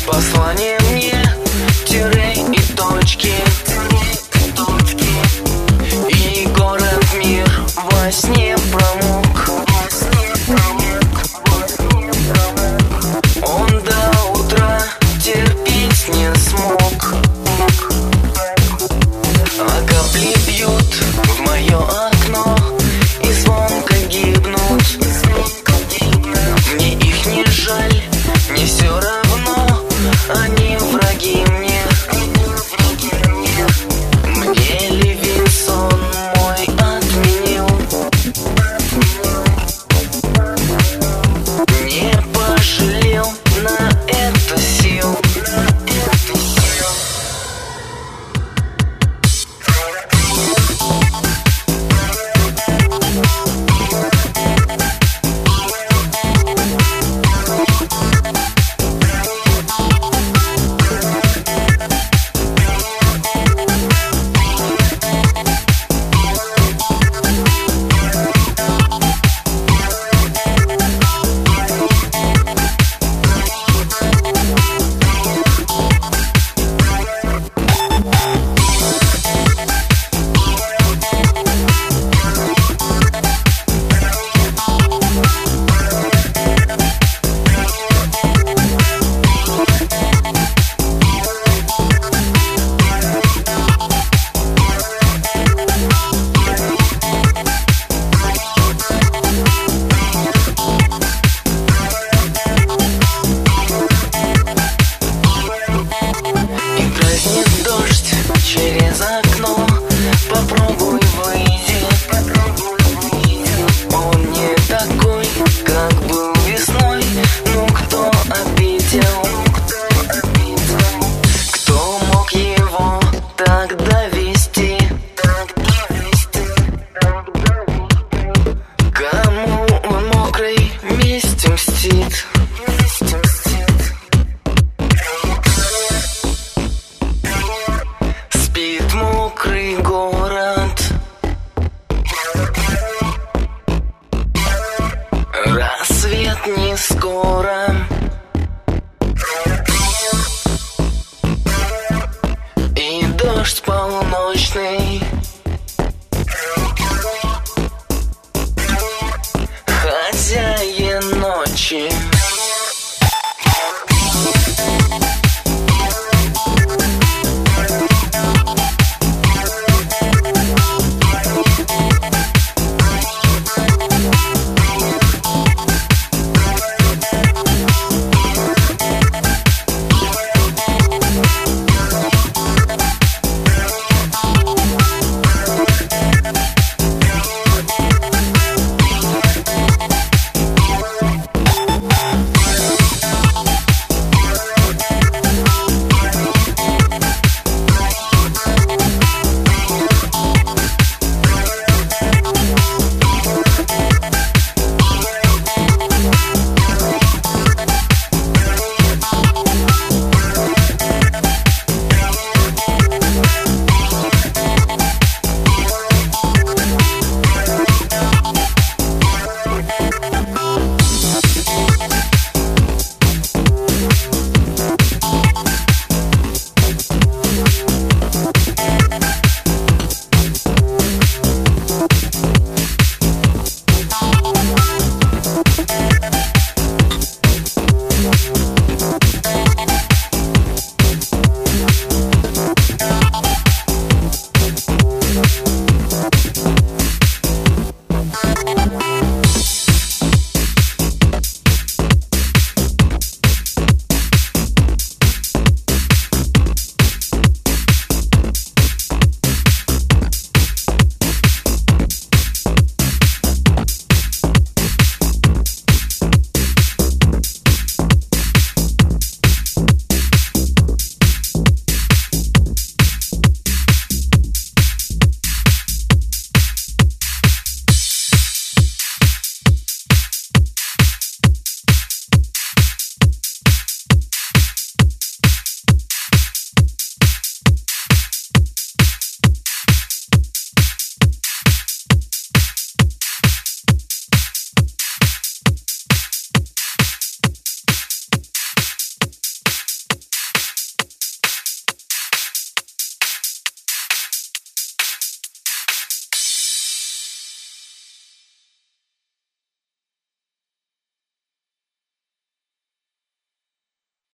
Послание мне, тире и точки, и город мир во сне промок. Он до утра терпеть не смог. А капли бьют в мое окно и звонко гибнут. Мне их не жаль, мне все равно, они враги мне. Мне Левинсон мой отменил. Не пожалел на это сил. Через окно попробуй выйди. Он не такой, как был весной. Ну кто обидел? Кто мог его так довести? Кому он мокрой местью мстит? Спит мокрый город, рассвет не скоро.